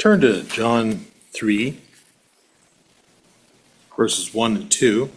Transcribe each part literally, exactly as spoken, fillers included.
turn to John three, verses one and two.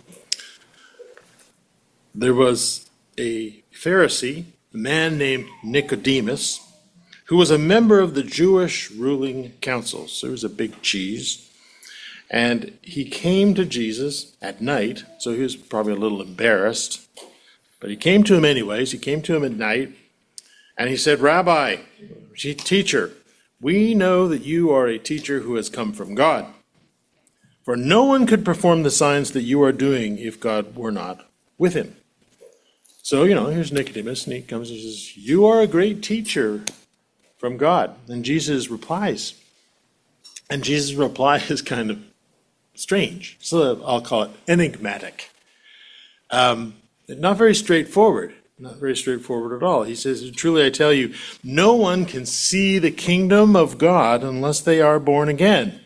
There was a Pharisee, a man named Nicodemus, who was a member of the Jewish ruling council. So he was a big cheese. And he came to Jesus at night, so he was probably a little embarrassed. But he came to him anyways. He came to him at night, and he said, "Rabbi, teacher, we know that you are a teacher who has come from God. For no one could perform the signs that you are doing if God were not with him." So, you know, here's Nicodemus, and he comes and says, "You are a great teacher from God." And Jesus replies. And Jesus' reply is kind of strange. So I'll call it enigmatic. Um, not very straightforward. Not very straightforward at all. He says, "Truly I tell you, no one can see the kingdom of God unless they are born again."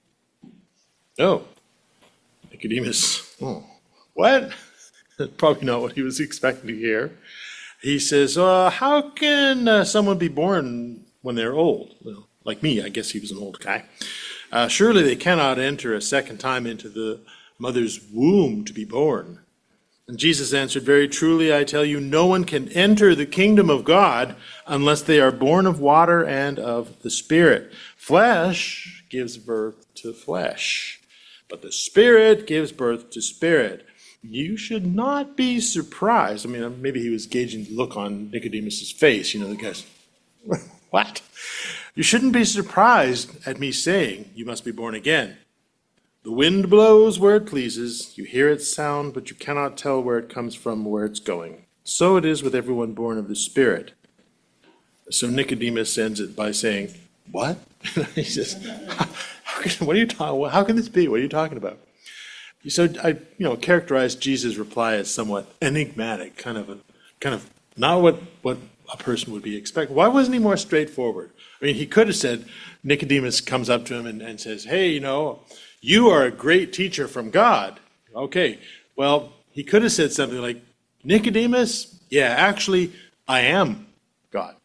Oh, Nicodemus, oh, what? Probably not what he was expecting to hear. He says, uh, how can uh, someone be born when they're old? Well, like me, I guess he was an old guy. Uh, surely they cannot enter a second time into the mother's womb to be born. And Jesus answered, "Very truly, I tell you, no one can enter the kingdom of God unless they are born of water and of the Spirit. Flesh gives birth to flesh, but the Spirit gives birth to spirit. You should not be surprised." I mean, maybe he was gauging the look on Nicodemus's face. You know, the guy's, what? "You shouldn't be surprised at me saying, you must be born again. The wind blows where it pleases. You hear its sound, but you cannot tell where it comes from, where it's going. So it is with everyone born of the Spirit." So Nicodemus ends it by saying, "What?" He says, how can, what are you talking? How can this be? What are you talking about? So I, you know, characterized Jesus' reply as somewhat enigmatic, kind of, a, kind of not what what a person would be expecting. Why wasn't he more straightforward? I mean, he could have said, Nicodemus comes up to him and, and says, "Hey, you know, you are a great teacher from God." Okay, well, he could have said something like, "Nicodemus, yeah, actually, I am God.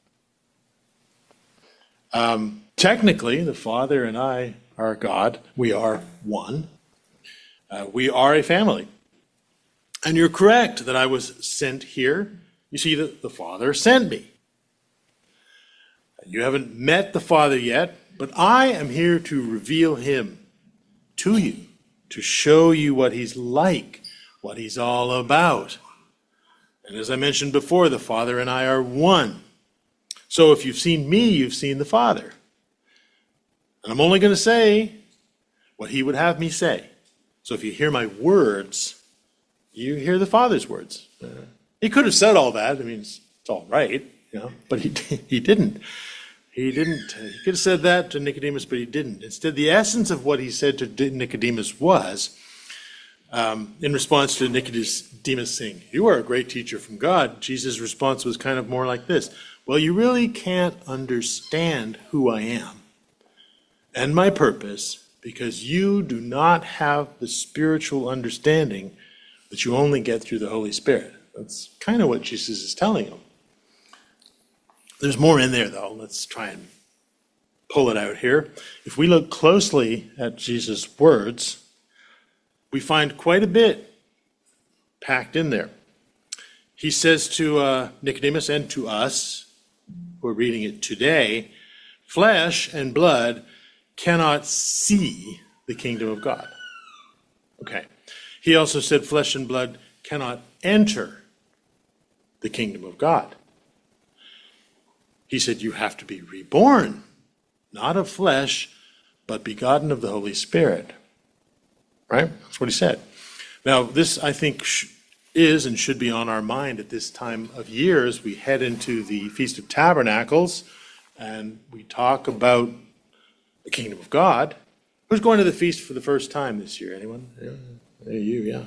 Um, technically, the Father and I are God. We are one. Uh, we are a family. And you're correct that I was sent here. You see, the, the Father sent me. You haven't met the Father yet, but I am here to reveal him to you, to show you what he's like, what he's all about. And as I mentioned before, the Father and I are one. So if you've seen me, you've seen the Father. And I'm only going to say what he would have me say. So if you hear my words, you hear the Father's words." Uh, he could have said all that. I mean, it's, it's all right, you know, but he he didn't. He didn't. He could have said that to Nicodemus, but he didn't. Instead, the essence of what he said to Nicodemus was, um, in response to Nicodemus saying, "You are a great teacher from God," Jesus' response was kind of more like this: "Well, you really can't understand who I am and my purpose because you do not have the spiritual understanding that you only get through the Holy Spirit." That's kind of what Jesus is telling him. There's more in there, though. Let's try and pull it out here. If we look closely at Jesus' words, we find quite a bit packed in there. He says to uh, Nicodemus and to us, who are reading it today, "Flesh and blood cannot see the kingdom of God." Okay. He also said flesh and blood cannot enter the kingdom of God. He said you have to be reborn, not of flesh, but begotten of the Holy Spirit. Right? That's what he said. Now, this, I think, is and should be on our mind at this time of year as we head into the Feast of Tabernacles and we talk about the kingdom of God. Who's going to the feast for the first time this year? Anyone? Yeah. There you, yeah.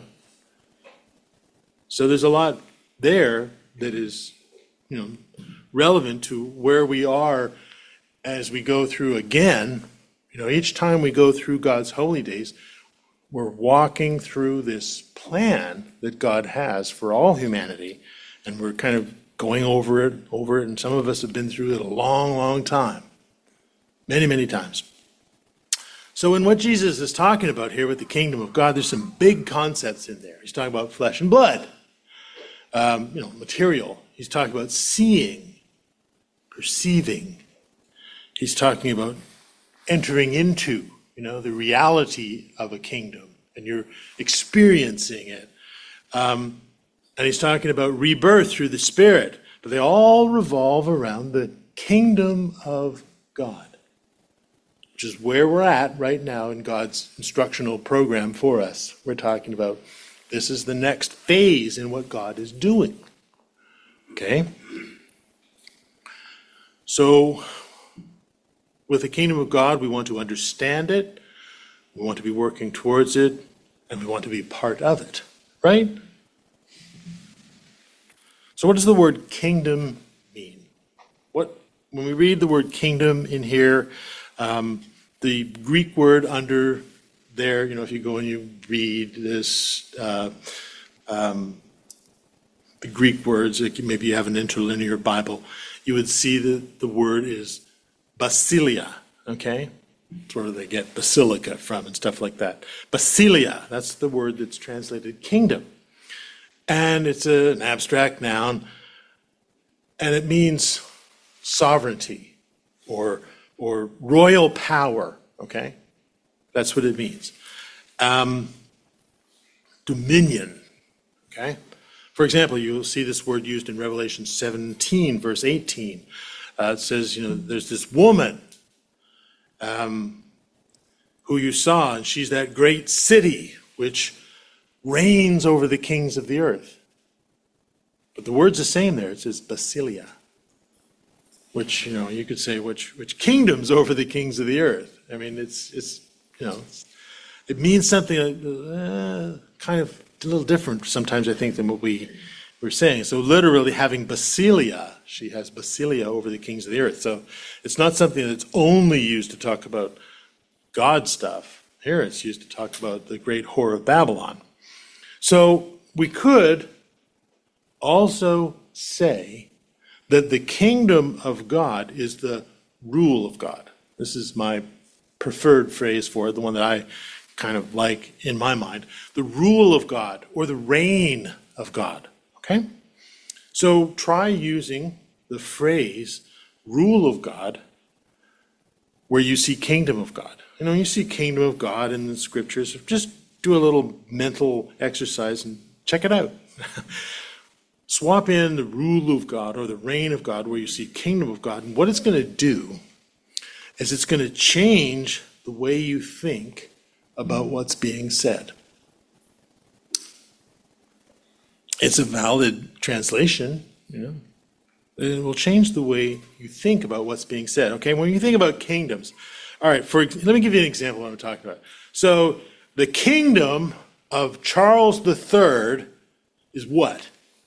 So there's a lot there that is, you know, relevant to where we are as we go through again. You know, each time we go through God's holy days, we're walking through this plan that God has for all humanity, and we're kind of going over it, over it, and some of us have been through it a long, long time, many, many times. So in what Jesus is talking about here with the kingdom of God, there's some big concepts in there. He's talking about flesh and blood, um, you know, material. He's talking about seeing, perceiving. He's talking about entering into, you know, the reality of a kingdom, and you're experiencing it. Um, and he's talking about rebirth through the Spirit, but they all revolve around the kingdom of God, which is where we're at right now in God's instructional program for us. We're talking about this is the next phase in what God is doing. Okay? So, with the kingdom of God, we want to understand it, we want to be working towards it, and we want to be part of it, right? So what does the word kingdom mean? What, when we read the word kingdom in here, um, the Greek word under there, you know, if you go and you read this, uh, um, the Greek words, like maybe you have an interlinear Bible, you would see that the word is basilia, okay? That's where they get basilica from and stuff like that. Basilia, that's the word that's translated kingdom. And it's a, an abstract noun, and it means sovereignty or, or royal power, okay? That's what it means. Um, dominion, okay? For example, you'll see this word used in Revelation seventeen, verse eighteen. Uh, it says, you know, there's this woman um, who you saw, and she's that great city which reigns over the kings of the earth. But the word's the same there. It says basilia, which, you know, you could say which which kingdoms over the kings of the earth. I mean, it's it's you know, it's, it means something uh, kind of a little different sometimes, I think, than what we were saying. So literally having basilia, she has basilia over the kings of the earth. So it's not something that's only used to talk about God stuff. Here it's used to talk about the great whore of Babylon. So we could also say that the kingdom of God is the rule of God. This is my preferred phrase for it, the one that I kind of like in my mind. The rule of God, or the reign of God, okay? So try using the phrase rule of God where you see kingdom of God. You know, you see kingdom of God in the scriptures, just do a little mental exercise and check it out. Swap in the rule of God or the reign of God where you see kingdom of God, and what it's going to do is it's going to change the way you think about what's being said. It's a valid translation, you know. It will change the way you think about what's being said. Okay, when you think about kingdoms, all right, for let me give you an example of what I'm talking about. So the kingdom of Charles the Third is what?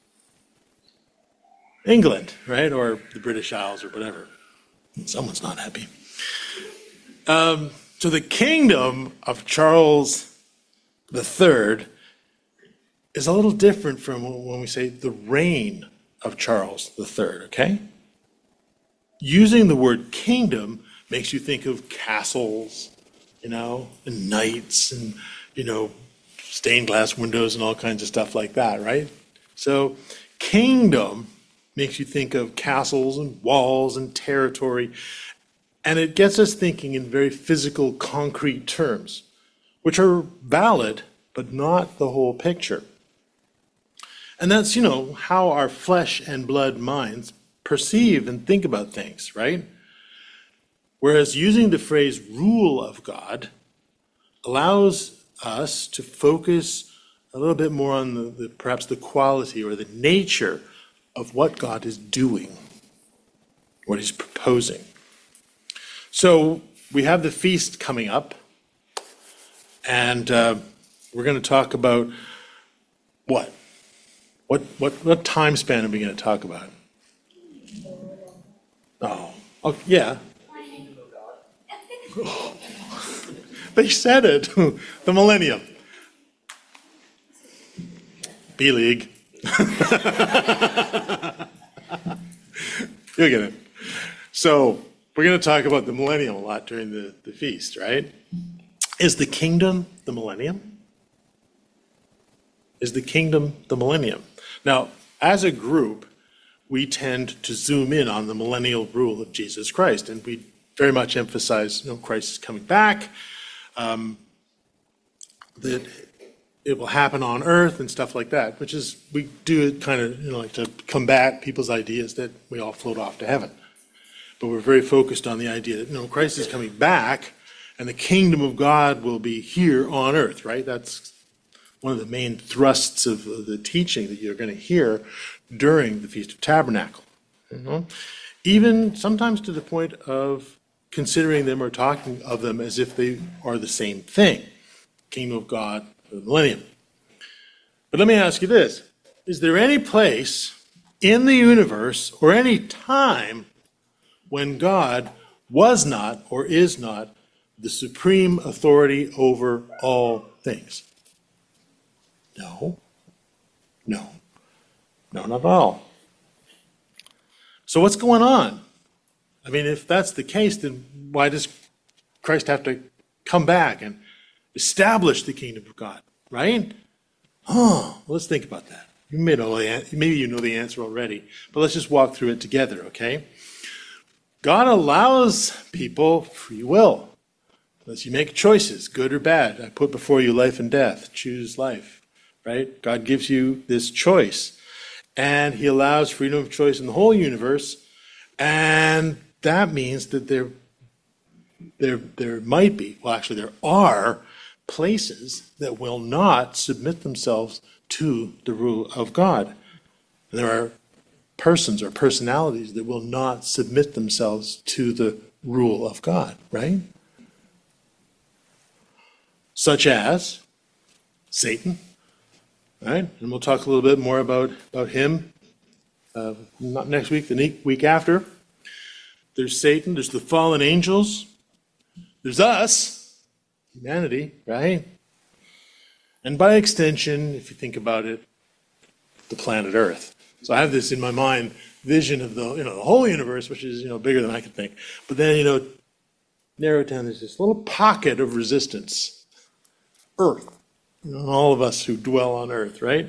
England, right? Or the British Isles or whatever. Someone's not happy. Um, so the kingdom of Charles the Third is a little different from when we say the reign of Charles the Third, okay? Using the word kingdom makes you think of castles, you know, and knights and, you know, stained glass windows and all kinds of stuff like that, right? So kingdom makes you think of castles and walls and territory, and it gets us thinking in very physical, concrete terms, which are valid, but not the whole picture. And that's, you know, how our flesh and blood minds perceive and think about things, right? Whereas using the phrase rule of God allows us to focus a little bit more on the, the perhaps the quality or the nature of what God is doing, what he's proposing. So we have the feast coming up, and uh, we're going to talk about what? What what what time span are we going to talk about? Oh, oh yeah. They said it. The millennium. B-League. You'll get it. So we're going to talk about the millennium a lot during the, the feast, right? Is the kingdom the millennium? Is the kingdom the millennium? Now, as a group, we tend to zoom in on the millennial rule of Jesus Christ, and we very much emphasize, you know, Christ is coming back, um, that it will happen on earth and stuff like that, which is, we do it kind of, you know, like to combat people's ideas that we all float off to heaven. But we're very focused on the idea that, you know, Christ is coming back and the kingdom of God will be here on earth, right? That's one of the main thrusts of the teaching that you're going to hear during the Feast of Tabernacle. You know? Even sometimes to the point of considering them or talking of them as if they are the same thing, kingdom of God, the millennium. But let me ask you this. Is there any place in the universe or any time when God was not or is not the supreme authority over all things? No. No. No, not at all. So what's going on? I mean, if that's the case, then why does Christ have to come back and establish the kingdom of God, right? Oh, well, let's think about that. You may know the, maybe you know the answer already, but let's just walk through it together, okay? God allows people free will. Unless you make choices, good or bad. I put before you life and death. Choose life, right? God gives you this choice. And he allows freedom of choice in the whole universe. And that means that there, there, there might be, well, actually there are places that will not submit themselves to the rule of God. And there are persons or personalities that will not submit themselves to the rule of God, right? Such as Satan, right? And we'll talk a little bit more about, about him, uh, not next week, the week after. There's Satan, there's the fallen angels, there's us, humanity, right? And by extension, if you think about it, the planet Earth. So I have this in my mind, vision of the, you know, the whole universe, which is, you know, bigger than I could think. But then, you know, narrow it down, there's this little pocket of resistance. Earth, you know, and all of us who dwell on earth, right?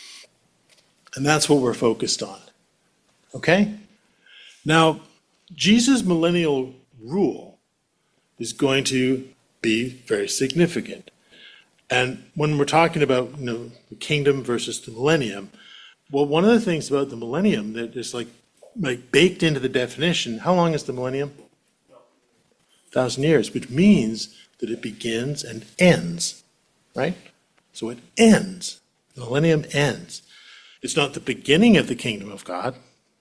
And that's what we're focused on. Okay? Now, Jesus' millennial rule is going to be very significant. And when we're talking about, you know, the kingdom versus the millennium, well, one of the things about the millennium that is like, like baked into the definition, how long is the millennium? A thousand years, which means that it begins and ends. Right? So it ends. The millennium ends. It's not the beginning of the kingdom of God.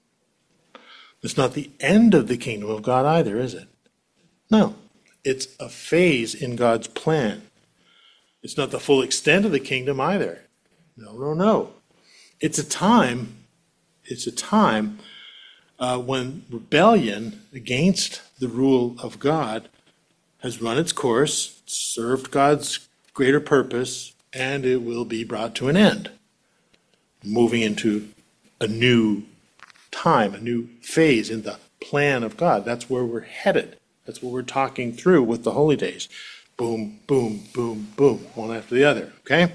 It's not the end of the kingdom of God either, is it? No. It's a phase in God's plan. It's not the full extent of the kingdom either. No, no, no. It's a time, it's a time uh, when rebellion against the rule of God has run its course, served God's greater purpose, and it will be brought to an end, moving into a new time, a new phase in the plan of God. That's where we're headed. That's what we're talking through with the holy days. Boom, boom, boom, boom, one after the other, okay?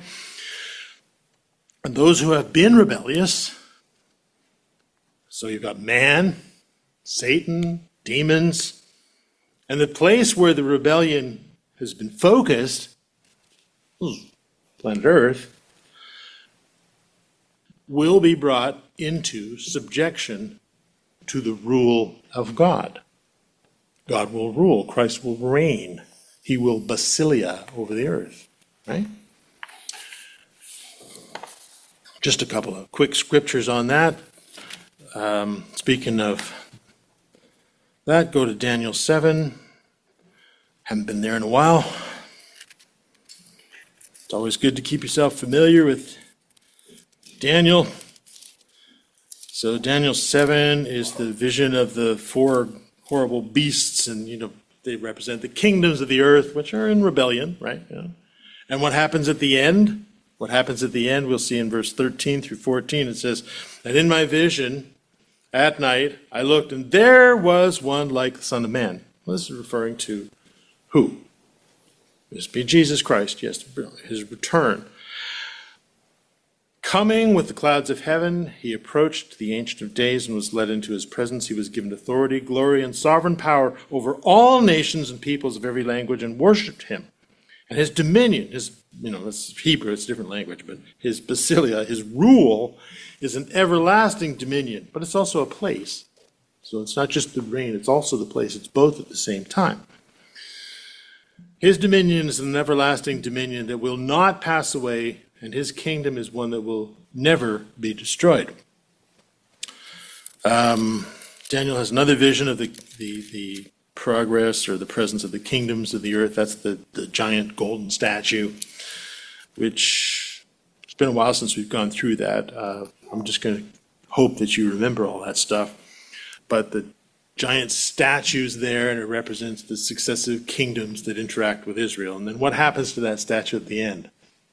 And those who have been rebellious, so you've got man, Satan, demons, and the place where the rebellion has been focused, planet Earth, will be brought into subjection to the rule of God. God will rule. Christ will reign. He will basilia over the earth, right? Just a couple of quick scriptures on that. Um, speaking of that, go to Daniel seven. Haven't been there in a while. It's always good to keep yourself familiar with Daniel. So Daniel seven is the vision of the four horrible beasts, and you know they represent the kingdoms of the earth, which are in rebellion, right? You know. And what happens at the end? What happens at the end? We'll see in verse thirteen through fourteen. It says, "And in my vision at night I looked, and there was one like the Son of Man." Well, this is referring to who? This be Jesus Christ, yes, his return. Coming with the clouds of heaven, he approached the Ancient of Days and was led into his presence. He was given authority, glory, and sovereign power over all nations and peoples of every language, and worshipped him. And his dominion, his, you know, that's Hebrew, it's a different language, but his basilia, his rule, is an everlasting dominion, but it's also a place. So it's not just the reign, it's also the place. It's both at the same time. His dominion is an everlasting dominion that will not pass away, and his kingdom is one that will never be destroyed. Um, Daniel has another vision of the, the, the progress or the presence of the kingdoms of the earth. That's the, the giant golden statue, which it's been a while since we've gone through that. Uh, I'm just going to hope that you remember all that stuff. But the giant statue's there, and it represents the successive kingdoms that interact with Israel. And then what happens to that statue at the end?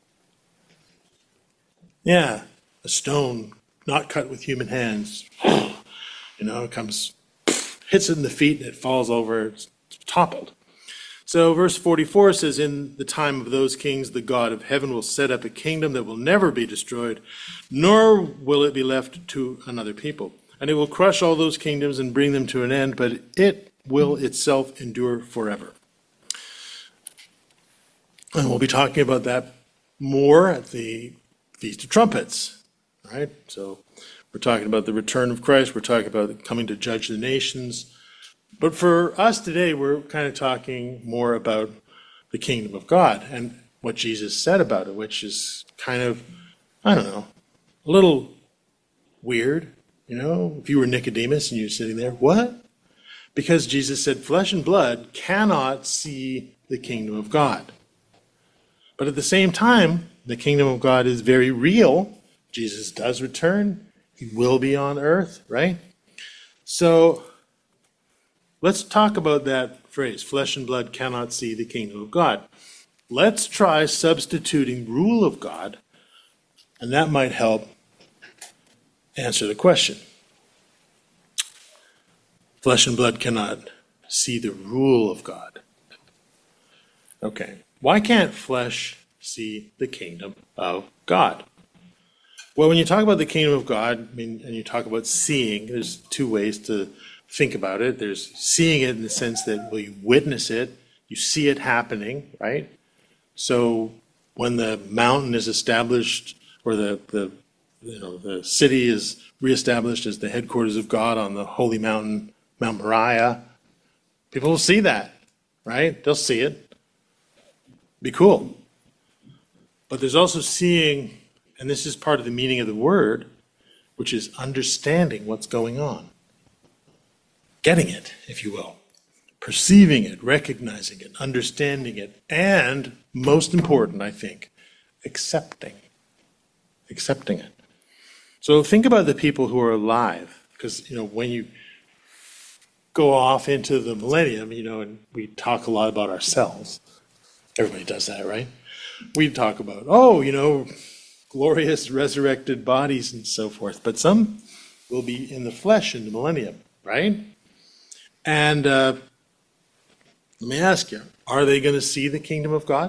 Yeah, a stone not cut with human hands. You know, it comes, hits it in the feet, and it falls over, it's toppled. So verse forty-four says, in the time of those kings, the God of heaven will set up a kingdom that will never be destroyed, nor will it be left to another people. And it will crush all those kingdoms and bring them to an end, but it will itself endure forever. And we'll be talking about that more at the Feast of Trumpets, right? So we're talking about the return of Christ. We're talking about coming to judge the nations. But for us today, we're kind of talking more about the kingdom of God and what Jesus said about it, which is kind of, I don't know, a little weird. You know, if you were Nicodemus and you're sitting there, what? Because Jesus said flesh and blood cannot see the kingdom of God. But at the same time, the kingdom of God is very real. Jesus does return. He will be on earth, right? So let's talk about that phrase, flesh and blood cannot see the kingdom of God. Let's try substituting rule of God, and that might help answer the question. Flesh and blood cannot see the rule of God. Okay, why can't flesh see the kingdom of God? Well, when you talk about the kingdom of God, I mean, and you talk about seeing, there's two ways to think about it. There's seeing it in the sense that, well, you witness it, you see it happening, right? So when the mountain is established, or the, the you know, the city is reestablished as the headquarters of God on the holy mountain, Mount Moriah, people will see that, right? They'll see it. Be cool. But there's also seeing, and this is part of the meaning of the word, which is understanding what's going on. Getting it, if you will. Perceiving it, recognizing it, understanding it, and most important, I think, accepting. Accepting it. So think about the people who are alive, because, you know, when you go off into the millennium, you know, and we talk a lot about ourselves. Everybody does that, right? We talk about, oh, you know, glorious resurrected bodies and so forth, but some will be in the flesh in the millennium, right? And uh, let me ask you, are they going to see the kingdom of God?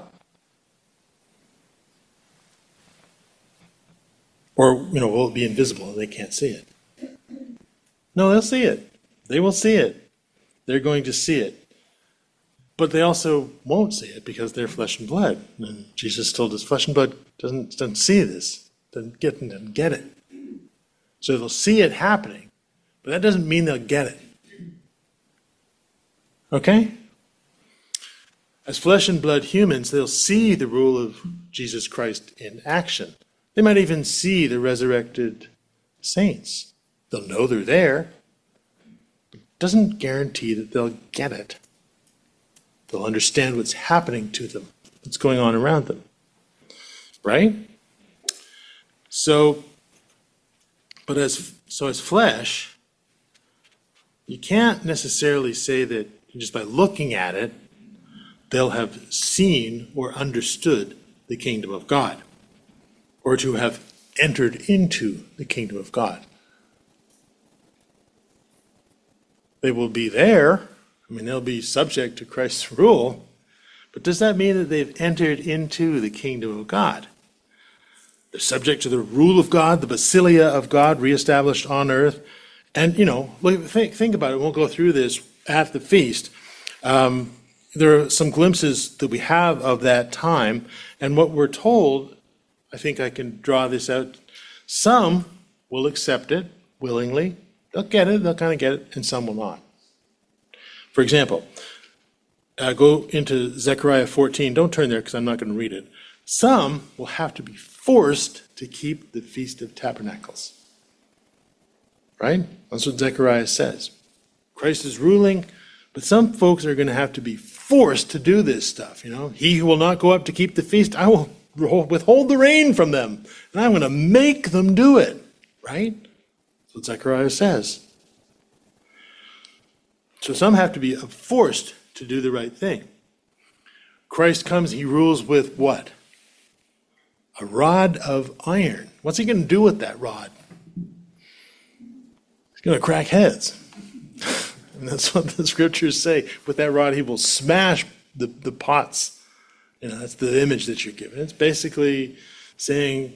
Or, you know, will it be invisible and they can't see it? No, they'll see it. They will see it. They're going to see it. But they also won't see it because they're flesh and blood. And Jesus told us flesh and blood doesn't, doesn't see this, doesn't get, doesn't get it. So they'll see it happening, but that doesn't mean they'll get it. Okay? As flesh and blood humans, they'll see the rule of Jesus Christ in action. They might even see the resurrected saints. They'll know they're there. But it doesn't guarantee that they'll get it. They'll understand what's happening to them, what's going on around them. Right? So, but as so as flesh, you can't necessarily say that just by looking at it, they'll have seen or understood the kingdom of God, or to have entered into the kingdom of God. They will be there. I mean, they'll be subject to Christ's rule, But does that mean that they've entered into the kingdom of God? They're subject to the rule of God, the basileia of God reestablished on earth. And, you know, think, think about it. We'll go through this at the feast. Um, there are some glimpses that we have of that time. And what we're told, I think I can draw this out. Some will accept it willingly. They'll get it, they'll kind of get it, and some will not. For example, uh, go into Zechariah fourteen. Don't turn there because I'm not going to read it. Some will have to be forced to keep the Feast of Tabernacles. Right? That's what Zechariah says. Christ is ruling, but some folks are going to have to be forced to do this stuff. You know, he who will not go up to keep the feast, I will withhold the rain from them, and I'm going to make them do it. Right? That's what Zechariah says. So some have to be forced to do the right thing. Christ comes, he rules with what? A rod of iron. What's he going to do with that rod? He's going to crack heads. And that's what the scriptures say. With that rod, he will smash the, the pots. You know, that's the image that you're given. It's basically saying,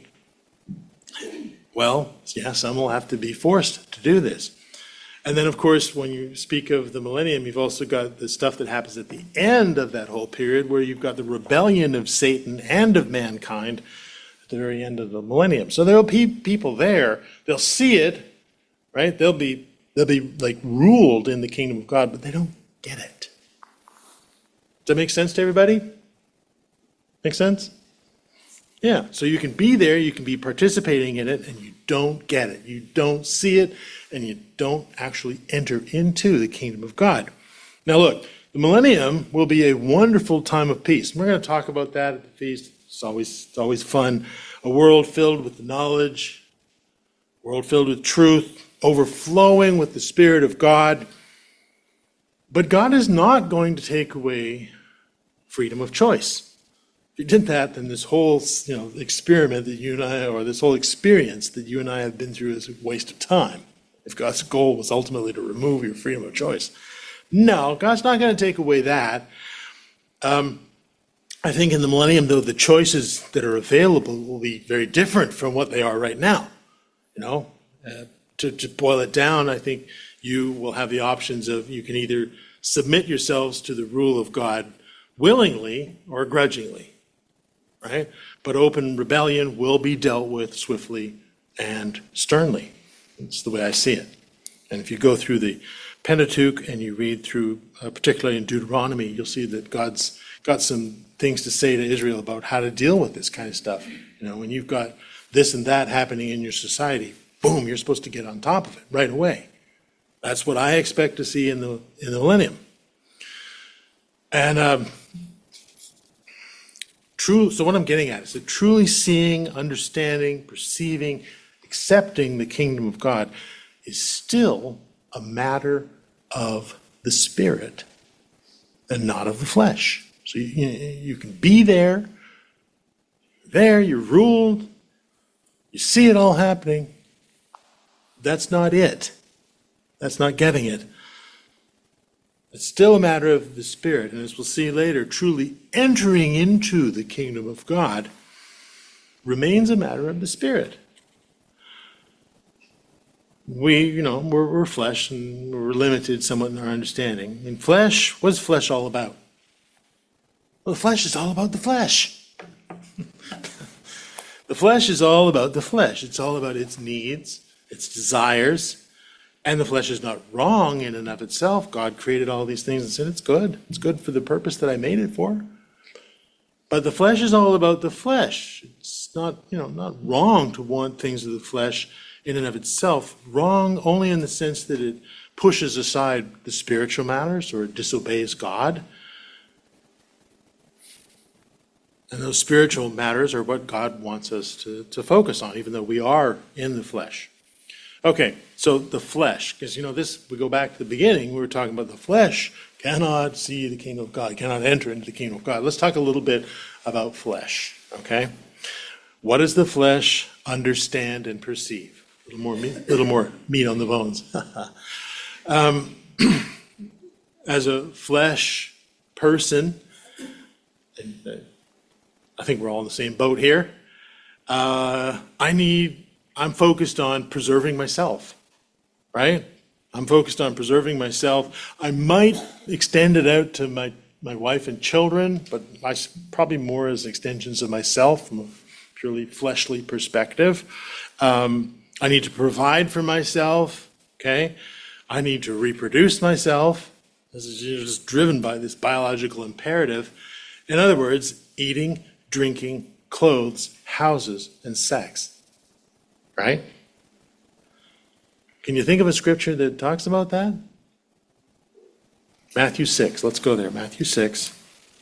well, yeah, some will have to be forced to do this. And then, of course, when you speak of the millennium, you've also got the stuff that happens at the end of that whole period, where you've got the rebellion of Satan and of mankind at the very end of the millennium. So there'll be people there, they'll see it, right? They'll be they'll be like ruled in the kingdom of God, but they don't get it. Does that make sense to everybody? Make sense? Yeah, so you can be there, you can be participating in it, and you don't get it. You don't see it, and you don't actually enter into the kingdom of God. Now look, the millennium will be a wonderful time of peace. And we're going to talk about that at the feast. It's always, it's always fun. A world filled with knowledge, a world filled with truth, overflowing with the Spirit of God. But God is not going to take away freedom of choice. If you did that, then this whole, you know, experiment that you and I, or this whole experience that you and I have been through is a waste of time. If God's goal was ultimately to remove your freedom of choice. No, God's not going to take away that. Um, I think in the millennium, though, the choices that are available will be very different from what they are right now. You know, uh, to, to boil it down, I think you will have the options of, you can either submit yourselves to the rule of God willingly or grudgingly. Right? But open rebellion will be dealt with swiftly and sternly. It's the way I see it. And if you go through the Pentateuch and you read through, uh, particularly in Deuteronomy, you'll see that God's got some things to say to Israel about how to deal with this kind of stuff. You know, when you've got this and that happening in your society, boom, you're supposed to get on top of it right away. That's what I expect to see in the in the millennium. And um, True, so what I'm getting at is that truly seeing, understanding, perceiving, accepting the kingdom of God is still a matter of the Spirit and not of the flesh. So you, you can be there, there, you're ruled, you see it all happening. That's not it. That's not getting it. It's still a matter of the Spirit, and as we'll see later, truly entering into the kingdom of God remains a matter of the Spirit. We, you know, we're, we're flesh, and we're limited somewhat in our understanding. In flesh, what's flesh all about? Well, the flesh is all about the flesh. The flesh is all about the flesh. It's all about its needs, its desires. And the flesh is not wrong in and of itself. God created all these things and said, it's good. It's good for the purpose that I made it for. But the flesh is all about the flesh. It's not, you know, not wrong to want things of the flesh in and of itself. Wrong only in the sense that it pushes aside the spiritual matters or it disobeys God. And those spiritual matters are what God wants us to, to focus on, even though we are in the flesh. Okay, so the flesh, because, you know, this, we go back to the beginning, we were talking about the flesh cannot see the kingdom of God, cannot enter into the kingdom of God. Let's talk a little bit about flesh, okay? What does the flesh understand and perceive? A little more meat, little more meat on the bones. um, as a flesh person, and uh, I think we're all in the same boat here. Uh, I need, I'm focused on preserving myself, right? I'm focused on preserving myself. I might extend it out to my, my wife and children, but I, probably more as extensions of myself from a purely fleshly perspective. Um, I need to provide for myself, okay? I need to reproduce myself. This is just driven by this biological imperative. In other words, eating, drinking, clothes, houses, and sex, right? Can you think of a scripture that talks about that? Matthew six, let's go there, Matthew six.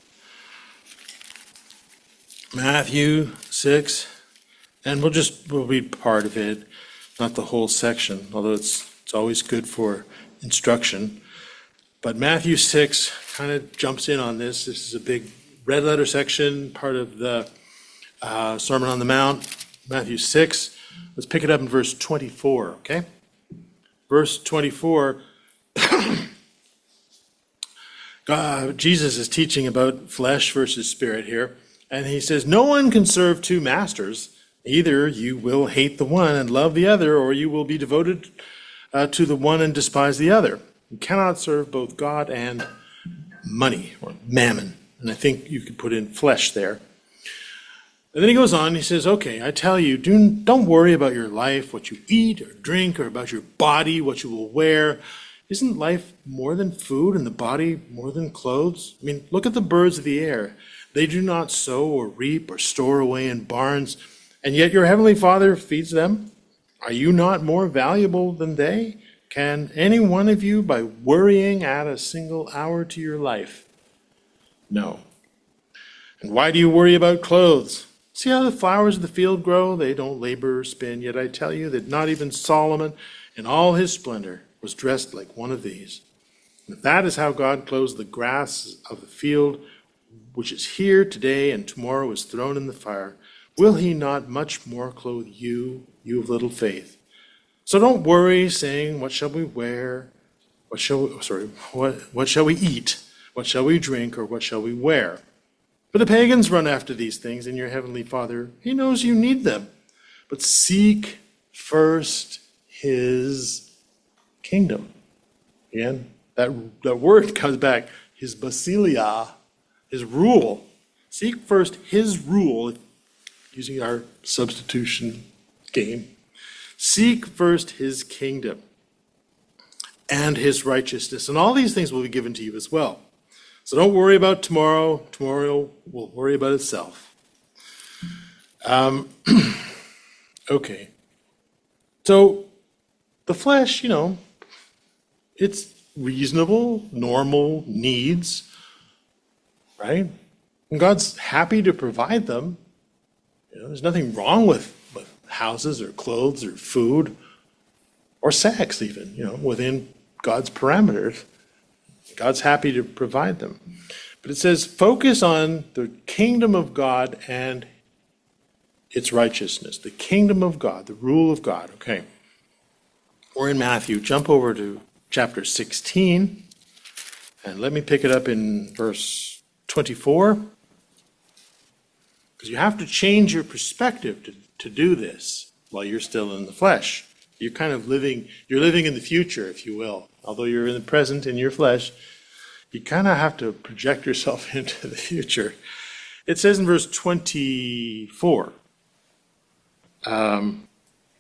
Matthew six, and we'll just, we'll read part of it, not the whole section, although it's, it's always good for instruction. But Matthew six kind of jumps in on this. This is a big red letter section, part of the uh, Sermon on the Mount, Matthew six. Let's pick it up in verse twenty-four, okay? Verse twenty-four, God, Jesus is teaching about flesh versus spirit here. And he says, no one can serve two masters. Either you will hate the one and love the other, or you will be devoted uh, to the one and despise the other. You cannot serve both God and money, or mammon. And I think you could put in flesh there. And then he goes on, he says, okay, I tell you, do, don't worry about your life, what you eat or drink, or about your body, what you will wear. Isn't life more than food and the body more than clothes? I mean, look at the birds of the air. They do not sow or reap or store away in barns, and yet your heavenly Father feeds them. Are you not more valuable than they? Can any one of you, by worrying, add a single hour to your life? No. And why do you worry about clothes? See how the flowers of the field grow? They don't labor or spin, yet I tell you that not even Solomon in all his splendor was dressed like one of these. And if that is how God clothes the grass of the field, which is here today and tomorrow is thrown in the fire, will he not much more clothe you, you of little faith? So don't worry, saying, what shall we wear? What shall we, sorry, what, what shall we eat? What shall we drink? Or what shall we wear? For the pagans run after these things, and your heavenly Father, he knows you need them. But seek first his kingdom. Again, that, that word comes back, his basilia, his rule. Seek first his rule, using our substitution game. Seek first his kingdom and his righteousness, and all these things will be given to you as well. So don't worry about tomorrow. Tomorrow will worry about itself. Um, okay. So the flesh, you know, it's reasonable, normal needs, right? And God's happy to provide them. You know, there's nothing wrong with, with houses or clothes or food or sex even, you know, within God's parameters. God's happy to provide them. But it says, focus on the kingdom of God and its righteousness. The kingdom of God, the rule of God. Okay. We're in Matthew. Jump over to chapter sixteen. And let me pick it up in verse twenty-four. Because you have to change your perspective to, to do this while you're still in the flesh. You're kind of living, you're living in the future, if you will. Although you're in the present in your flesh, you kind of have to project yourself into the future. It says in verse twenty-four, um,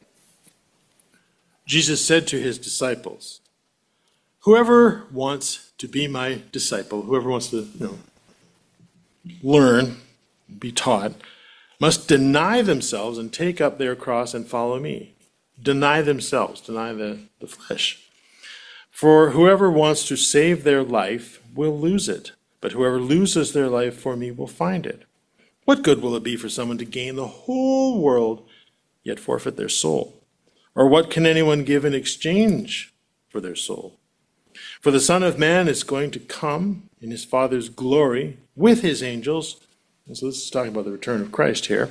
Jesus said to his disciples, whoever wants to be my disciple, whoever wants to, you know, learn, be taught, must deny themselves and take up their cross and follow me. Deny themselves, deny the, the flesh. For whoever wants to save their life will lose it, but whoever loses their life for me will find it. What good will it be for someone to gain the whole world, yet forfeit their soul? Or what can anyone give in exchange for their soul? For the Son of Man is going to come in his Father's glory with his angels. And so this is talking about the return of Christ here.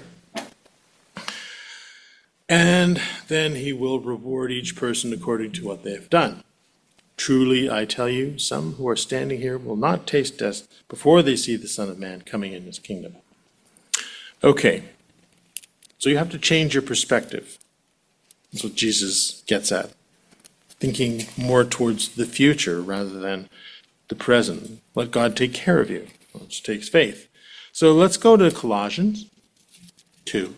And then he will reward each person according to what they have done. Truly, I tell you, some who are standing here will not taste death before they see the Son of Man coming in his kingdom. Okay, so you have to change your perspective. That's what Jesus gets at. Thinking more towards the future rather than the present. Let God take care of you, which takes faith. So let's go to Colossians two.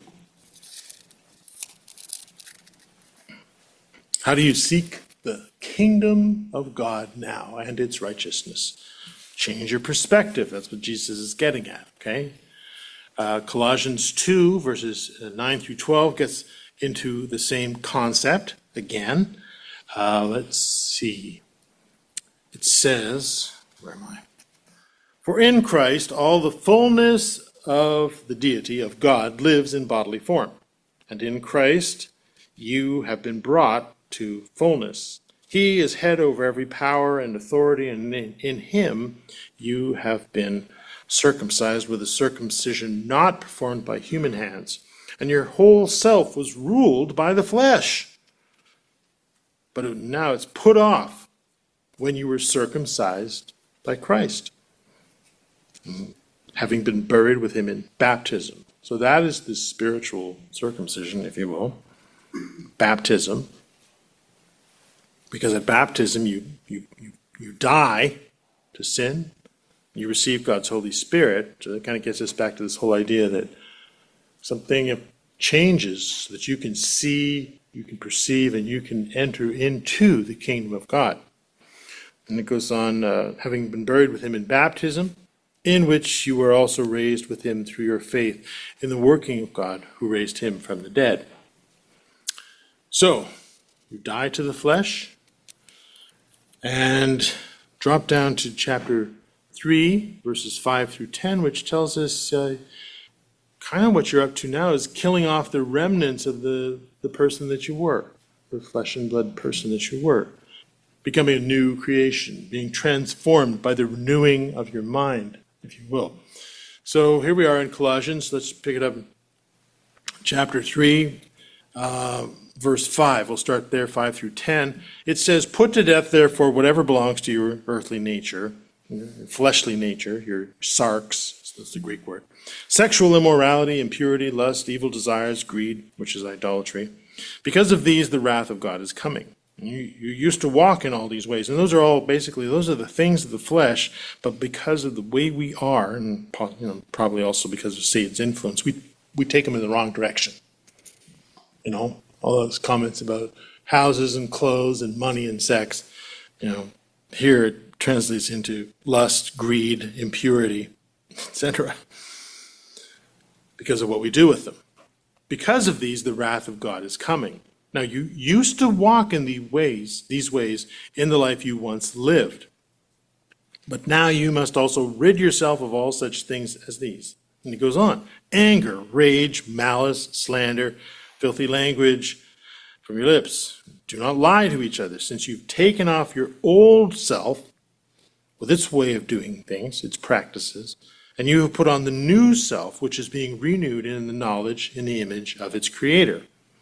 How do you seek the kingdom of God now and its righteousness? Change your perspective. That's what Jesus is getting at, okay? Uh, Colossians two, verses nine through twelve, gets into the same concept again. Uh, let's see. It says, where am I? For in Christ all the fullness of the deity of God lives in bodily form, and in Christ you have been brought to fullness. He is head over every power and authority, and in, in him you have been circumcised with a circumcision not performed by human hands, and your whole self was ruled by the flesh. But now it's put off when you were circumcised by Christ, having been buried with him in baptism. So that is the spiritual circumcision, if you will, baptism. Because at baptism you, you, you, you die to sin, you receive God's Holy Spirit. So that kind of gets us back to this whole idea that something changes so that you can see, you can perceive, and you can enter into the kingdom of God. And it goes on, uh, having been buried with him in baptism, in which you were also raised with him through your faith in the working of God who raised him from the dead. So, you die to the flesh, and drop down to chapter three, verses five through ten, which tells us uh, kind of what you're up to now is killing off the remnants of the, the person that you were, the flesh and blood person that you were, becoming a new creation, being transformed by the renewing of your mind, if you will. So here we are in Colossians. Let's pick it up in chapter three, uh, verse five. We'll start there, five through ten. It says, "Put to death, therefore, whatever belongs to your earthly nature, your fleshly nature, your sarx," that's the Greek word, "sexual immorality, impurity, lust, evil desires, greed," which is idolatry. "Because of these, the wrath of God is coming. You, you used to walk in all these ways." And those are all basically, those are the things of the flesh, but because of the way we are, and you know, probably also because of Satan's influence, we, we take them in the wrong direction. You know, all those comments about houses and clothes and money and sex, you know, here it translates into lust, greed, impurity, et cetera, because of what we do with them. Because of these, the wrath of God is coming. Now, you used to walk in the ways, these ways in the life you once lived. But now you must also rid yourself of all such things as these. And he goes on. Anger, rage, malice, slander, filthy language from your lips. Do not lie to each other, since you've taken off your old self with its way of doing things, its practices, and you have put on the new self, which is being renewed in the knowledge in the image of its creator.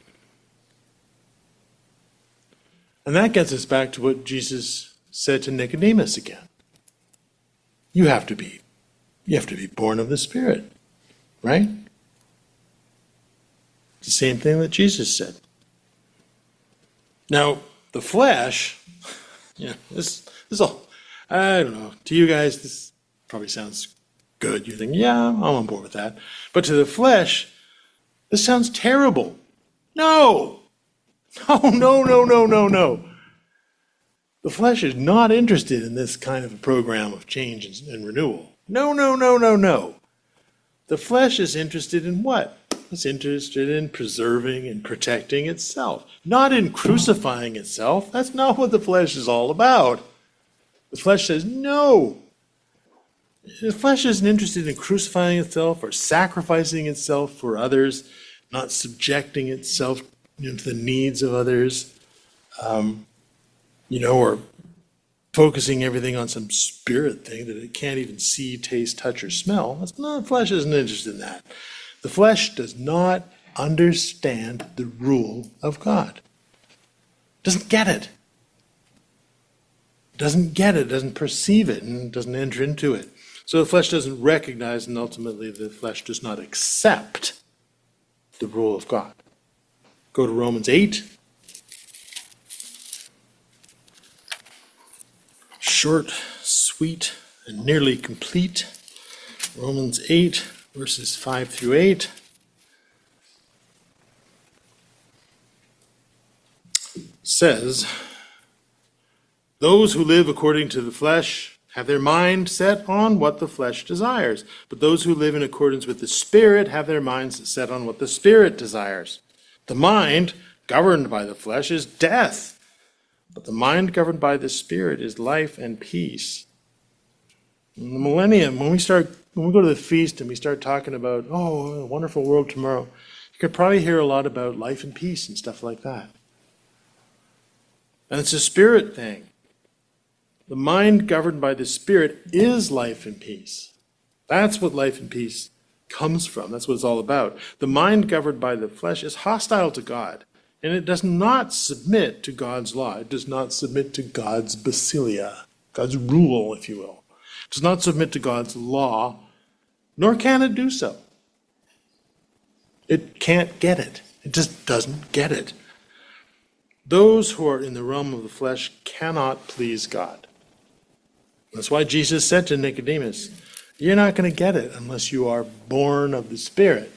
And that gets us back to what Jesus said to Nicodemus again. You have to be, you have to be born of the Spirit, right? It's the same thing that Jesus said. Now, the flesh, yeah, this, this is all, I don't know, to you guys, this probably sounds good. You're thinking, yeah, I'm on board with that. But to the flesh, this sounds terrible. No! No, no, no, no, no, no. The flesh is not interested in this kind of a program of change and, and renewal. No, no, no, no, no. The flesh is interested in what? It's interested in preserving and protecting itself, not in crucifying itself. That's not what the flesh is all about. The flesh says, no. The flesh isn't interested in crucifying itself or sacrificing itself for others, not subjecting itself you know, to the needs of others, um, you know, or focusing everything on some spirit thing that it can't even see, taste, touch, or smell. That's not, the flesh isn't interested in that. The flesh does not understand the rule of God. Doesn't get it. doesn't get it, doesn't perceive it, and doesn't enter into it. So the flesh doesn't recognize, and ultimately the flesh does not accept the rule of God. Go to Romans eight. Short, sweet, and nearly complete. Romans eight, verses five through eight. Says, those who live according to the flesh have their mind set on what the flesh desires, but those who live in accordance with the Spirit have their minds set on what the Spirit desires. The mind, governed by the flesh, is death, but the mind governed by the Spirit is life and peace. In the millennium, when we start, when we go to the feast and we start talking about, oh, a wonderful world tomorrow, you could probably hear a lot about life and peace and stuff like that. And it's a spirit thing. The mind governed by the Spirit is life and peace. That's what life and peace comes from. That's what it's all about. The mind governed by the flesh is hostile to God, and it does not submit to God's law. It does not submit to God's basilia, God's rule, if you will. It does not submit to God's law, nor can it do so. It can't get it. It just doesn't get it. Those who are in the realm of the flesh cannot please God. That's why Jesus said to Nicodemus, you're not going to get it unless you are born of the Spirit.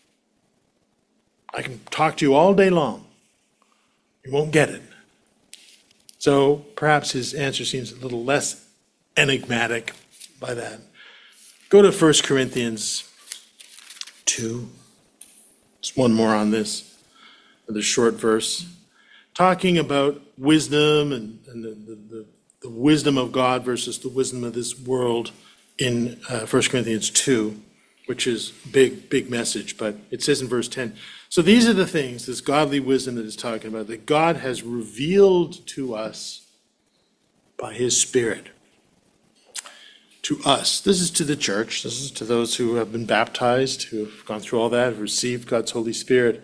I can talk to you all day long. You won't get it. So perhaps his answer seems a little less enigmatic by that. Go to First Corinthians two. Just one more on this, the short verse. Talking about wisdom and, and the, the, the the wisdom of God versus the wisdom of this world in uh, First Corinthians two, which is big, big message. But it says in verse ten, so these are the things, this godly wisdom that it's talking about, that God has revealed to us by his Spirit. To us. This is to the church. This is to those who have been baptized, who have gone through all that, have received God's Holy Spirit.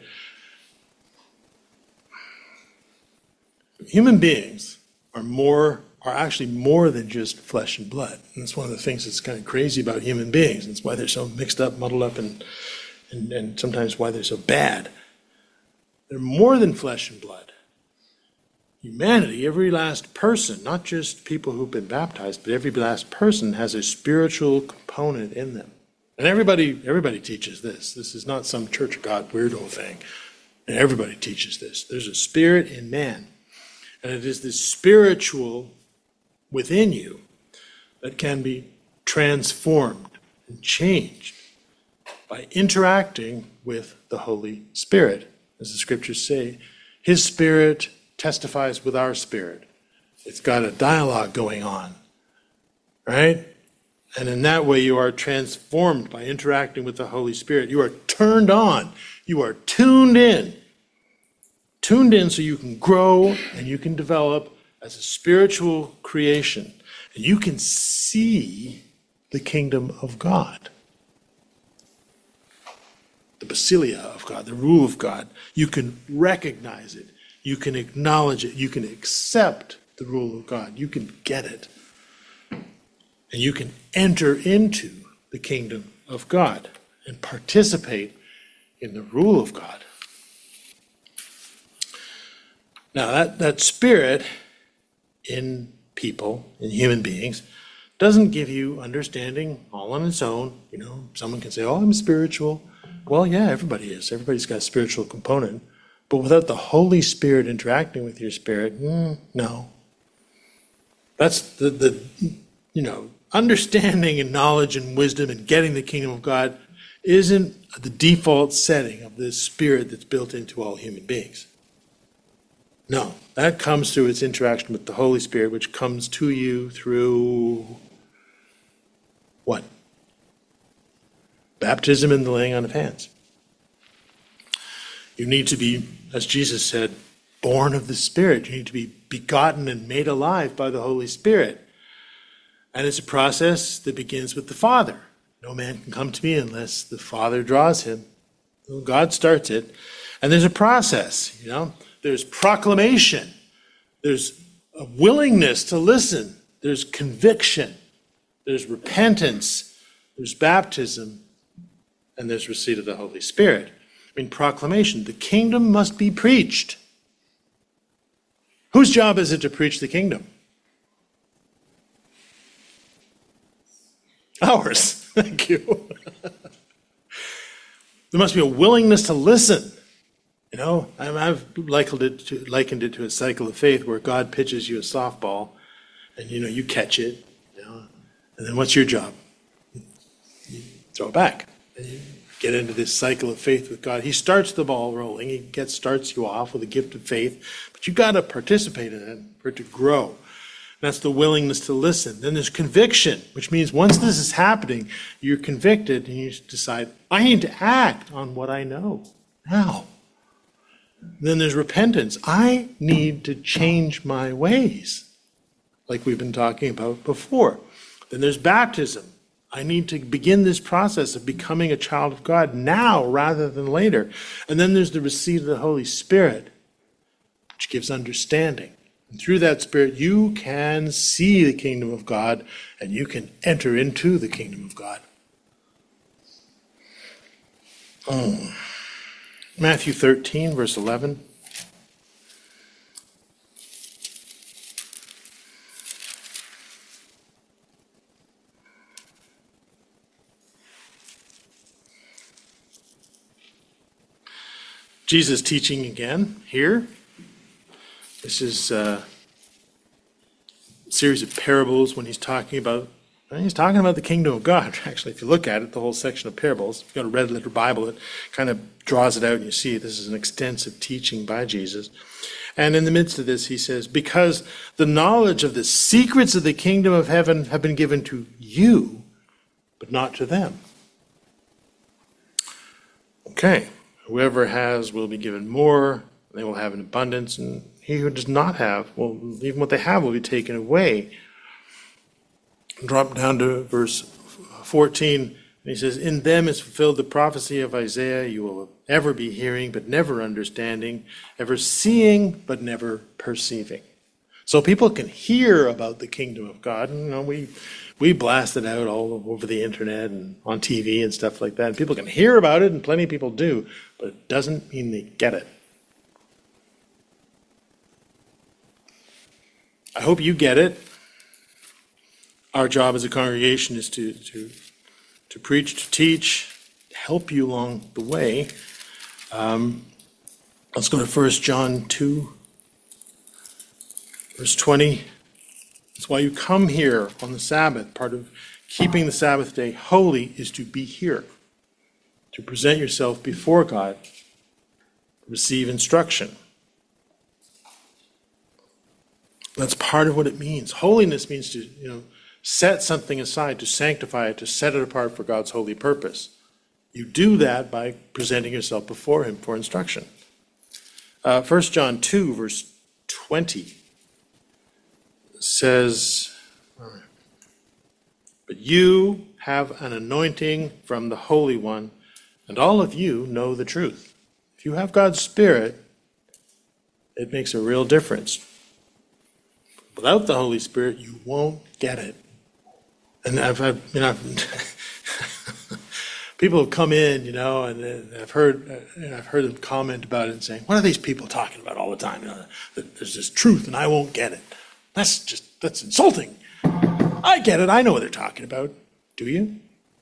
Human beings are more are actually more than just flesh and blood. And that's one of the things that's kind of crazy about human beings. That's why they're so mixed up, muddled up, and, and, and sometimes why they're so bad. They're more than flesh and blood. Humanity, every last person, not just people who've been baptized, but every last person has a spiritual component in them. And everybody, everybody teaches this. This is not some Church of God weirdo thing. Everybody teaches this. There's a spirit in man. And it is this spiritual within you that can be transformed and changed by interacting with the Holy Spirit. As the scriptures say, his Spirit testifies with our spirit. It's got a dialogue going on, right? And in that way you are transformed by interacting with the Holy Spirit. You are turned on. You are tuned in. Tuned in so you can grow and you can develop as a spiritual creation. And you can see the kingdom of God. The basilia of God, the rule of God. You can recognize it. You can acknowledge it. You can accept the rule of God. You can get it. And you can enter into the kingdom of God and participate in the rule of God. Now, that, that spirit in people, in human beings, doesn't give you understanding all on its own. You know, someone can say, oh, I'm spiritual. Well, yeah, everybody is. Everybody's got a spiritual component. But without the Holy Spirit interacting with your spirit, mm, no. That's the, the, you know, understanding and knowledge and wisdom and getting the kingdom of God isn't the default setting of this spirit that's built into all human beings. No, that comes through its interaction with the Holy Spirit, which comes to you through what? Baptism and the laying on of hands. You need to be, as Jesus said, born of the Spirit. You need to be begotten and made alive by the Holy Spirit. And it's a process that begins with the Father. No man can come to me unless the Father draws him. Well, God starts it. And there's a process, you know. There's proclamation. There's a willingness to listen. There's conviction. There's repentance. There's baptism. And there's receipt of the Holy Spirit. I mean, proclamation. The kingdom must be preached. Whose job is it to preach the kingdom? Ours. Thank you. There must be a willingness to listen. You know, I've likened it to, likened it to a cycle of faith where God pitches you a softball and, you know, you catch it, you know, and then what's your job? You throw it back. And you get into this cycle of faith with God. He starts the ball rolling. He gets starts you off with a gift of faith, but you got to participate in it for it to grow. That's the willingness to listen. Then there's conviction, which means once this is happening, you're convicted and you decide, I need to act on what I know now. Then there's repentance. I need to change my ways, like we've been talking about before. Then there's baptism. I need to begin this process of becoming a child of God now rather than later. And then there's the receipt of the Holy Spirit, which gives understanding. And through that Spirit, you can see the kingdom of God and you can enter into the kingdom of God. Oh. Matthew thirteen, verse eleven. Jesus teaching again here. This is a series of parables when he's talking about He's talking about the kingdom of God. Actually, if you look at it, the whole section of parables, if you've got a red letter Bible, it kind of draws it out and you see this is an extensive teaching by Jesus. And in the midst of this, he says, because the knowledge of the secrets of the kingdom of heaven have been given to you, but not to them. Okay, whoever has will be given more, they will have an abundance, and he who does not have, well, even what they have will be taken away. Drop down to verse fourteen, and he says, in them is fulfilled the prophecy of Isaiah, you will ever be hearing, but never understanding, ever seeing, but never perceiving. So people can hear about the kingdom of God, and you know, we we blast it out all over the internet and on T V and stuff like that. And people can hear about it, and plenty of people do, but it doesn't mean they get it. I hope you get it. Our job as a congregation is to, to, to preach, to teach, to help you along the way. Um, let's go to First John two, verse twenty. That's why you come here on the Sabbath. Part of keeping the Sabbath day holy is to be here, to present yourself before God, receive instruction. That's part of what it means. Holiness means to, you know, set something aside, to sanctify it, to set it apart for God's holy purpose. You do that by presenting yourself before him for instruction. Uh, First John two, verse twenty says, but you have an anointing from the Holy One, and all of you know the truth. If you have God's Spirit, it makes a real difference. Without the Holy Spirit, you won't get it. And I've, I've you know, I've, people have come in, you know, and I've heard, uh, I've heard them comment about it and saying, "What are these people talking about all the time? You know, that there's this truth, and I won't get it. That's just that's insulting. I get it. I know what they're talking about. Do you?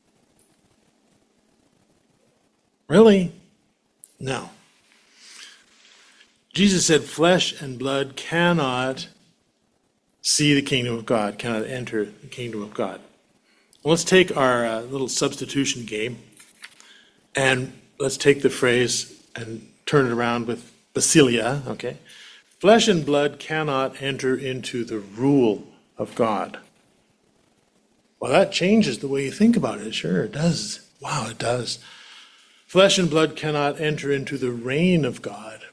Really? No. Jesus said, "Flesh and blood cannot see the kingdom of God, cannot enter the kingdom of God." Well, let's take our uh, little substitution game and let's take the phrase and turn it around with basilia, okay? Flesh and blood cannot enter into the rule of God. Well, that changes the way you think about it. Sure, it does. Wow, it does. Flesh and blood cannot enter into the reign of God.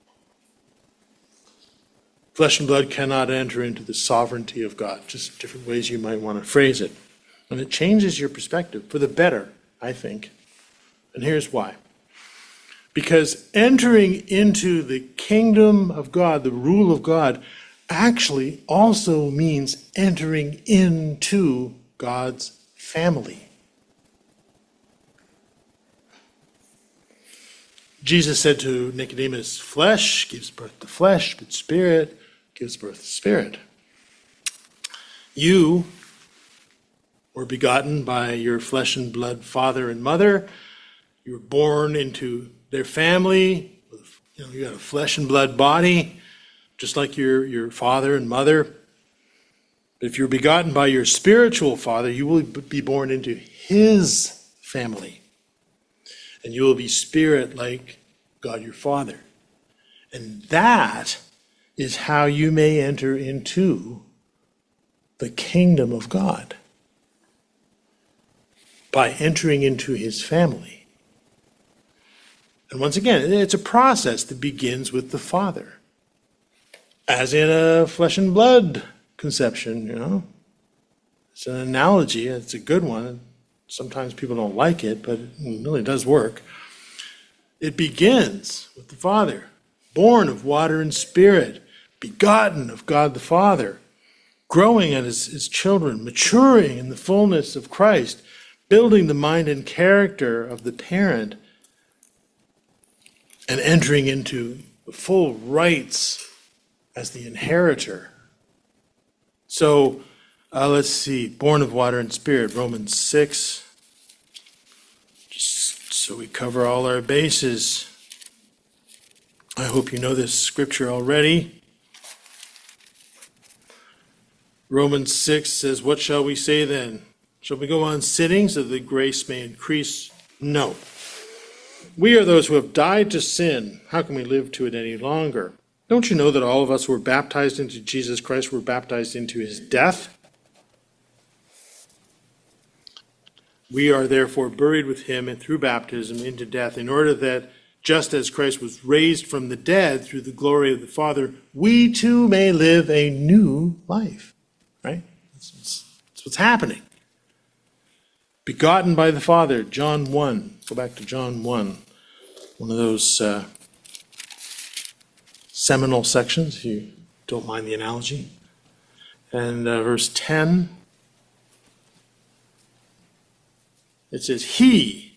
Flesh and blood cannot enter into the sovereignty of God. Just different ways you might want to phrase it. And it changes your perspective for the better, I think. And here's why. Because entering into the kingdom of God, the rule of God, actually also means entering into God's family. Jesus said to Nicodemus, flesh gives birth to flesh, but spirit gives birth to spirit. You were begotten by your flesh and blood father and mother. You were born into their family. You know, you got a flesh and blood body, just like your, your father and mother. But if you're begotten by your spiritual father, you will be born into his family. And you will be spirit like God your Father. And that is how you may enter into the kingdom of God. By entering into his family. And once again, it's a process that begins with the Father. As in a flesh and blood conception, you know. It's an analogy, it's a good one. Sometimes people don't like it, but it really does work. It begins with the Father, born of water and spirit, begotten of God the Father, growing as his children, maturing in the fullness of Christ, building the mind and character of the parent, and entering into the full rights as the inheritor. So, uh, let's see, born of water and spirit, Romans six. Just so we cover all our bases. I hope you know this scripture already. Romans six says, what shall we say then? Shall we go on sinning so that the grace may increase? No. We are those who have died to sin. How can we live to it any longer? Don't you know that all of us who were baptized into Jesus Christ were baptized into his death? We are therefore buried with him and through baptism into death, in order that just as Christ was raised from the dead through the glory of the Father, we too may live a new life. Right? That's, that's, that's what's happening. Begotten by the Father, John one. Go back to John one. One of those uh, seminal sections, if you don't mind the analogy. And uh, verse ten. It says, he,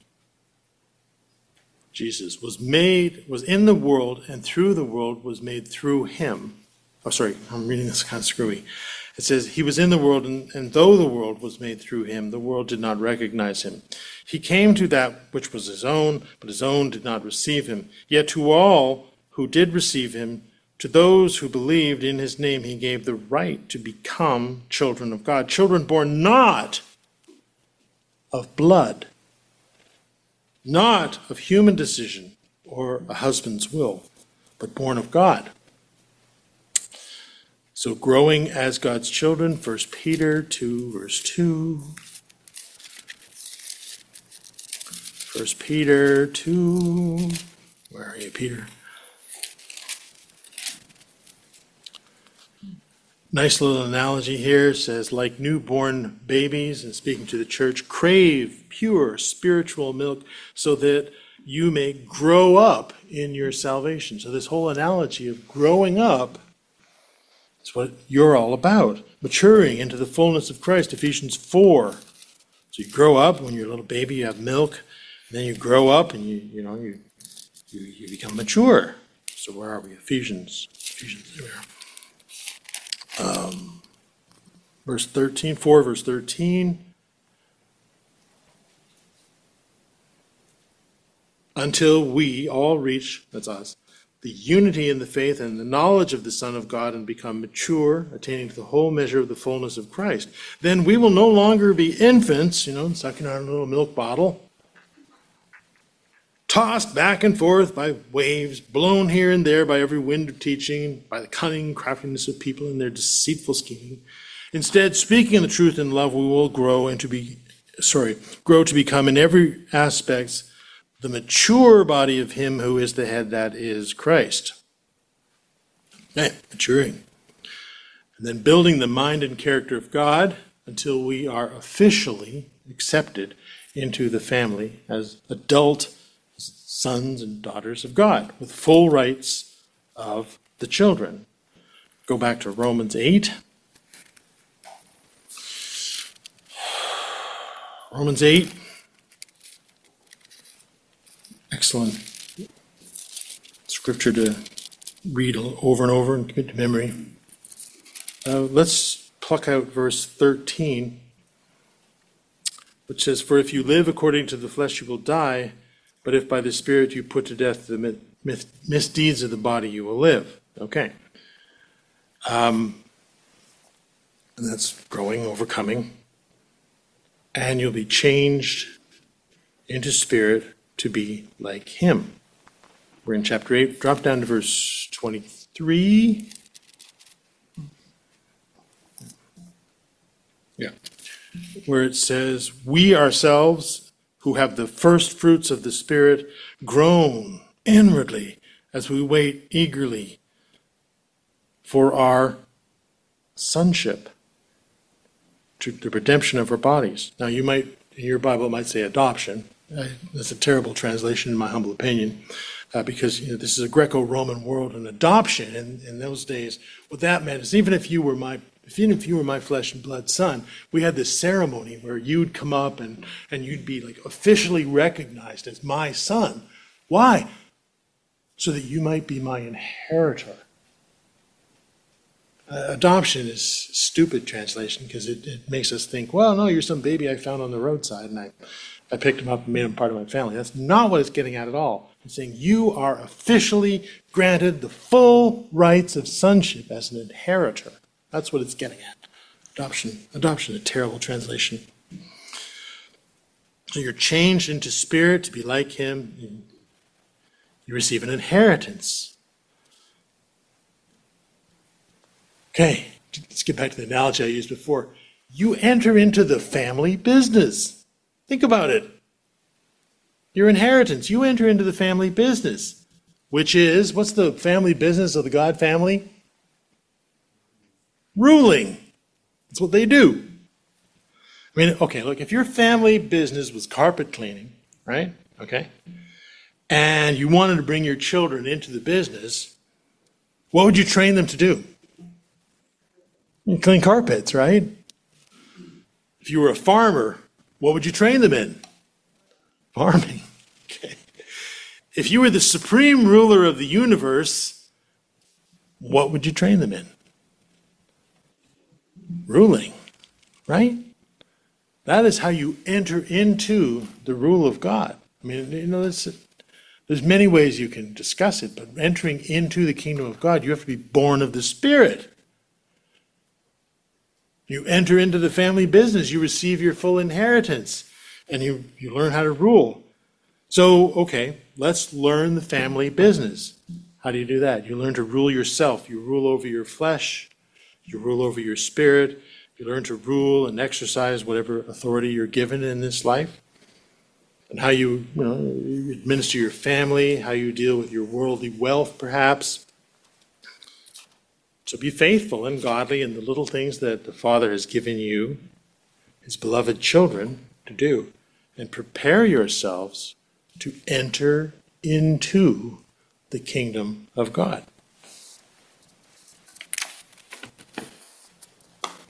Jesus, was made, was in the world, and through the world was made through him. Oh, sorry, I'm reading this kind of screwy. It says, he was in the world, and, and though the world was made through him, the world did not recognize him. He came to that which was his own, but his own did not receive him. Yet to all who did receive him, to those who believed in his name, he gave the right to become children of God. Children born not of blood, not of human decision or a husband's will, but born of God. So growing as God's children, First Peter two, verse two. First Peter two, where are you, Peter? Nice little analogy here. It says, like newborn babies, and speaking to the church, crave pure spiritual milk so that you may grow up in your salvation. So this whole analogy of growing up is what you're all about. Maturing into the fullness of Christ, Ephesians four. So you grow up, when you're a little baby, you have milk, and then you grow up and you, you know, you, you, you become mature. So where are we? Ephesians. Ephesians, there we are. Um, verse thirteen, four, verse thirteen. Until we all reach, that's us, the unity in the faith and the knowledge of the Son of God, and become mature, attaining to the whole measure of the fullness of Christ. Then we will no longer be infants, you know, sucking on a little milk bottle, tossed back and forth by waves, blown here and there by every wind of teaching, by the cunning craftiness of people and their deceitful scheming. Instead, speaking the truth in love, we will grow into be, sorry, grow to become in every aspect the mature body of him who is the head, that is Christ. Okay, maturing. And then building the mind and character of God until we are officially accepted into the family as adult sons and daughters of God, with full rights of the children. go back to Romans eight. Romans eight. Excellent scripture to read over and over and commit to memory. Uh, let's pluck out verse thirteen, which says, "For if you live according to the flesh, you will die, but if by the Spirit you put to death the misdeeds of the body, you will live." Okay. Um, and that's growing, overcoming. "And you'll be changed into spirit to be like him." We're in chapter eight. Drop down to verse twenty-three. Yeah. Where it says, "We ourselves, who have the first fruits of the Spirit, groan inwardly as we wait eagerly for our sonship, to the redemption of our bodies." Now you might, in your Bible, it might say adoption. Uh, that's a terrible translation in my humble opinion, uh, because you know, this is a Greco-Roman world, and adoption in, in those days, what that meant is even if you were my even if you were my flesh and blood son, we had this ceremony where you'd come up and, and you'd be like officially recognized as my son. Why? So that you might be my inheritor. Uh, adoption is stupid translation because it, it makes us think, well, no, you're some baby I found on the roadside and I, I picked him up and made him part of my family. That's not what it's getting at at all. It's saying you are officially granted the full rights of sonship as an inheritor. That's what it's getting at. Adoption, adoption, a terrible translation. So you're changed into spirit to be like him. You receive an inheritance. Okay, let's get back to the analogy I used before. You enter into the family business. Think about it. Your inheritance, you enter into the family business, which is, what's the family business of the God family? Ruling. That's what they do. I mean, okay, look, if your family business was carpet cleaning, right? Okay. And you wanted to bring your children into the business, what would you train them to do? You clean carpets, right? If you were a farmer, what would you train them in? Farming. Okay. If you were the supreme ruler of the universe, what would you train them in? Ruling, right? That is how you enter into the rule of God. I mean, you know, there's, there's many ways you can discuss it, but entering into the kingdom of God, you have to be born of the Spirit. You enter into the family business, you receive your full inheritance, and you, you learn how to rule. So, okay, let's learn the family business. How do you do that? You learn to rule yourself. You rule over your flesh. You rule over your spirit. You learn to rule and exercise whatever authority you're given in this life. And how you, you know, you administer your family, how you deal with your worldly wealth, perhaps. So be faithful and godly in the little things that the Father has given you, his beloved children, to do. And prepare yourselves to enter into the kingdom of God.